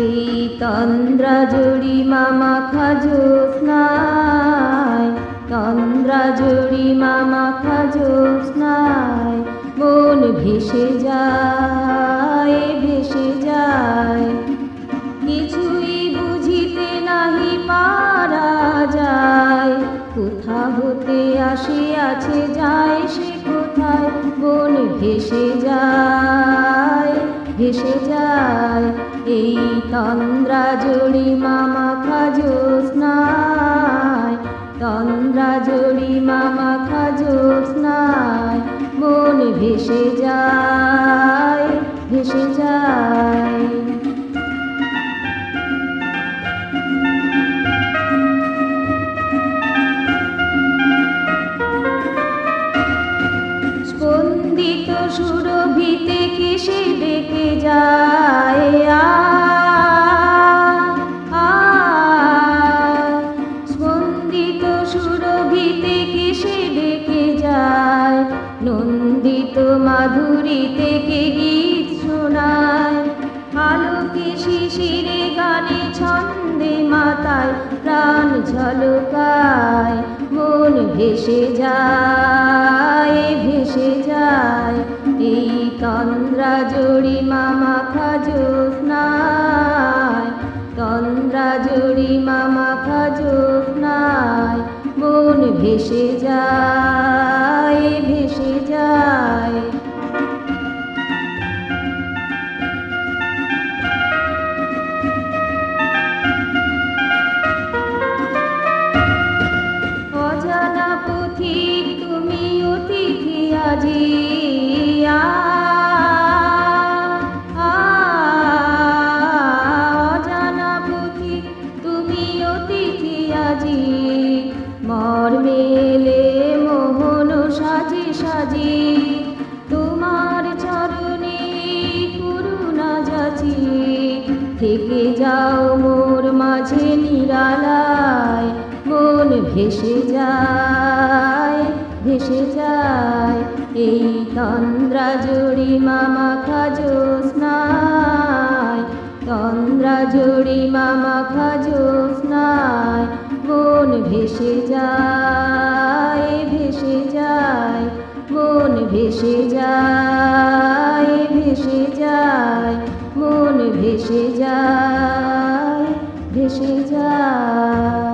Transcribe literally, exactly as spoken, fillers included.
এই তন্দ্রাজড়ি মামাখা জ্যোৎস্নায়, তন্দ্রাজড়ি মামাখা জ্যোৎস্নায় মন ভেসে যায়, ভেসে যায়। কিছুই বুঝিতে নাহি পারা যায়, কোথা হতে আসিয়াছে যায় সে কোথায়, মন ভেসে যায়, ভেসে যায়। এই তন্দ্রাজড়ি মামাখা জ্যোৎস্নায়, তন্দ্রাজড়ি মামাখা জ্যোৎস্নায় মন ভেসে যায়, ভেসে যায়। স্পন্দিত সুরভিতে কেশে ডেকে যায়, আ স্পন্দিত সুরভিতে কেশে ডেকে যায়, নন্দিত মাধুরীতে কে গীত শোনায়। আলোকে শিশিরে গানে ছন্দে মাতায়, প্রাণ ঝলকায় মন ভেসে যায়, ভেসে যায়। এই তন্দ্রাজড়ি মামাখা জ্যোৎস্নায়, তন্দ্রাজড়ি মামাখা জ্যোৎস্নায় মন ভেসে যায়, ভেসে যায়। অজানা পথিক তুমি অতিথি আজি, অজানা পথিক তুমি অতিথি আজি, মর্মেলে মোহন সাজি সাজি, তোমার চরণে করুণা যাচি। থেকে যাও মোর মাঝে নিরালায়, মন ভেসে যায়, ভেসে যায়। এই তন্দ্রাজড়ি মামাখা জ্যোৎস্নায়, তন্দ্রাজড়ি মামাখা জ্যোৎস্নায় মন ভেসে যায়, ভেসে যায়। মন ভেসে যায়, ভেসে যায়। মন ভেসে যায়, ভেসে যায়।